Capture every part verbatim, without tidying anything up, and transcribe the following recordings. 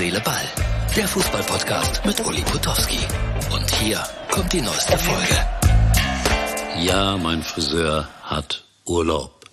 Seele, Ball. Der Fußball-Podcast mit Uli Potowski. Und hier kommt die neueste Folge. Ja, mein Friseur hat Urlaub.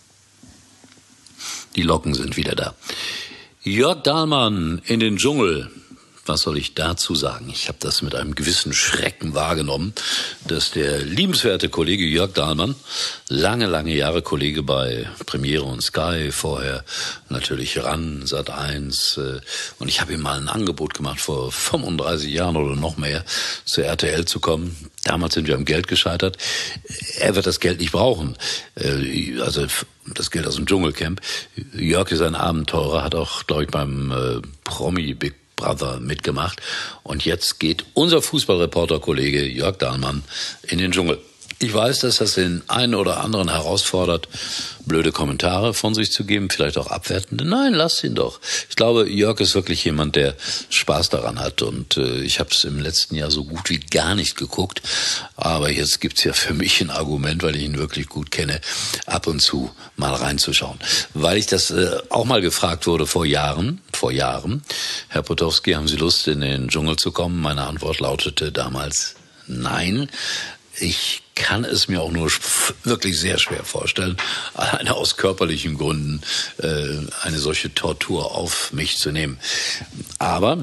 Die Locken sind wieder da. Jörg Dahlmann in den Dschungel. Was soll ich dazu sagen? Ich habe das mit einem gewissen Schrecken wahrgenommen, dass der liebenswerte Kollege Jörg Dahlmann, lange, lange Jahre Kollege bei Premiere und Sky, vorher natürlich RAN, Sat eins, und ich habe ihm mal ein Angebot gemacht, vor fünfunddreißig Jahren oder noch mehr, zur R T L zu kommen. Damals sind wir am Geld gescheitert. Er wird das Geld nicht brauchen, also das Geld aus dem Dschungelcamp. Jörg ist ein Abenteurer, hat auch, glaube ich, beim äh, Promi Big Brother mitgemacht. Und jetzt geht unser Fußballreporter-Kollege Jörg Dahlmann in den Dschungel. Ich weiß, dass das den einen oder anderen herausfordert, blöde Kommentare von sich zu geben, vielleicht auch abwertende. Nein, lasst ihn doch. Ich glaube, Jörg ist wirklich jemand, der Spaß daran hat. Und äh, ich habe es im letzten Jahr so gut wie gar nicht geguckt. Aber jetzt gibt's ja für mich ein Argument, weil ich ihn wirklich gut kenne, ab und zu mal reinzuschauen. Weil ich das äh, auch mal gefragt wurde vor Jahren, vor Jahren, Herr Potowski, haben Sie Lust, in den Dschungel zu kommen? Meine Antwort lautete damals nein. Ich kann es mir auch nur wirklich sehr schwer vorstellen, alleine aus körperlichen Gründen äh, eine solche Tortur auf mich zu nehmen. Aber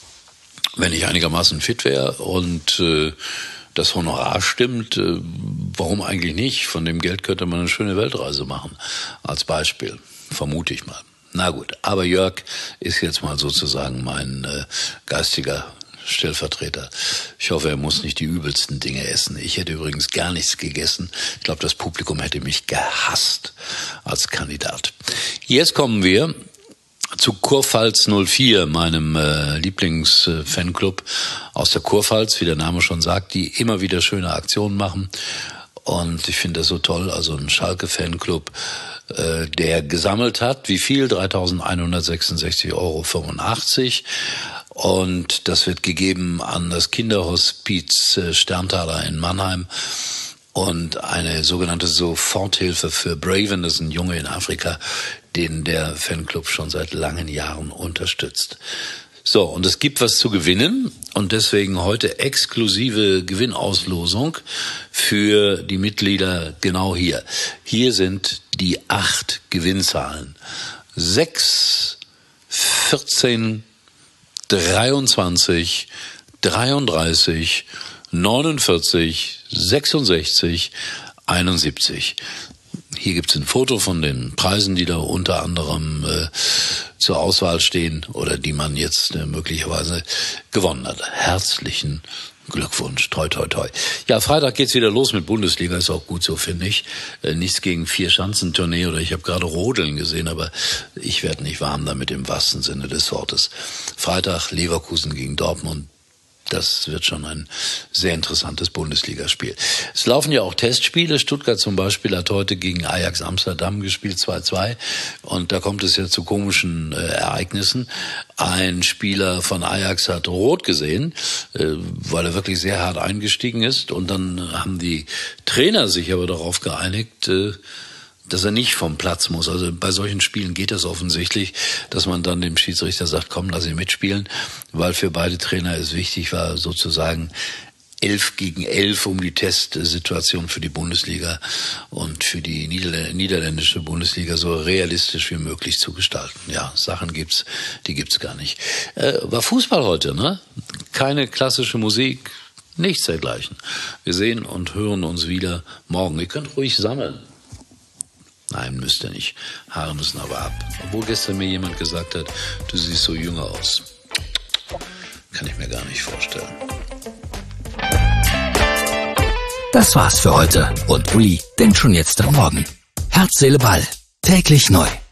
wenn ich einigermaßen fit wäre und äh, das Honorar stimmt, äh, warum eigentlich nicht? Von dem Geld könnte man eine schöne Weltreise machen, als Beispiel, vermute ich mal. Na gut, aber Jörg ist jetzt mal sozusagen mein äh, geistiger Stellvertreter. Ich hoffe, er muss nicht die übelsten Dinge essen. Ich hätte übrigens gar nichts gegessen. Ich glaube, das Publikum hätte mich gehasst als Kandidat. Jetzt kommen wir zu Kurpfalz null vier, meinem äh, Lieblingsfanclub aus der Kurpfalz, wie der Name schon sagt, die immer wieder schöne Aktionen machen. Und ich finde das so toll, also ein Schalke-Fanclub, äh, der gesammelt hat, wie viel? dreitausendeinhundertsechsundsechzig Euro fünfundachtzig. Und das wird gegeben an das Kinderhospiz Sterntaler in Mannheim und eine sogenannte Soforthilfe für Braven, das ist ein Junge in Afrika, den der Fanclub schon seit langen Jahren unterstützt. So, und es gibt was zu gewinnen und deswegen heute exklusive Gewinnauslosung für die Mitglieder genau hier. Hier sind die acht Gewinnzahlen. sechs, vierzehn, dreiundzwanzig, dreiunddreißig, neunundvierzig, sechsundsechzig, einundsiebzig. Hier gibt's ein Foto von den Preisen, die da unter anderem äh, zur Auswahl stehen oder die man jetzt äh, möglicherweise gewonnen hat. Herzlichen Glückwunsch, toi, toi, toi. Ja, Freitag geht's wieder los mit Bundesliga, ist auch gut so, finde ich. Äh, nichts gegen Vier-Schanzentournee oder ich habe gerade Rodeln gesehen, aber ich werde nicht warm damit im wahrsten Sinne des Wortes. Freitag Leverkusen gegen Dortmund. Das wird schon ein sehr interessantes Bundesligaspiel. Es laufen ja auch Testspiele. Stuttgart zum Beispiel hat heute gegen Ajax Amsterdam gespielt, zwei zwei. Und da kommt es ja zu komischen äh, Ereignissen. Ein Spieler von Ajax hat rot gesehen, äh, weil er wirklich sehr hart eingestiegen ist. Und dann haben die Trainer sich aber darauf geeinigt, äh, dass er nicht vom Platz muss. Also bei solchen Spielen geht es offensichtlich, dass man dann dem Schiedsrichter sagt, komm, lass ihn mitspielen, weil für beide Trainer es wichtig war, sozusagen elf gegen elf, um die Testsituation für die Bundesliga und für die niederländische Bundesliga so realistisch wie möglich zu gestalten. Ja, Sachen gibt's, die gibt's gar nicht. Äh, war Fußball heute, ne? Keine klassische Musik, nichts dergleichen. Wir sehen und hören uns wieder morgen. Ihr könnt ruhig sammeln. Nein, müsst ihr nicht. Haare müssen aber ab. Obwohl gestern mir jemand gesagt hat, du siehst so jünger aus. Kann ich mir gar nicht vorstellen. Das war's für heute. Und Uli denkt schon jetzt am Morgen. Herz, Seele, Ball. Täglich neu.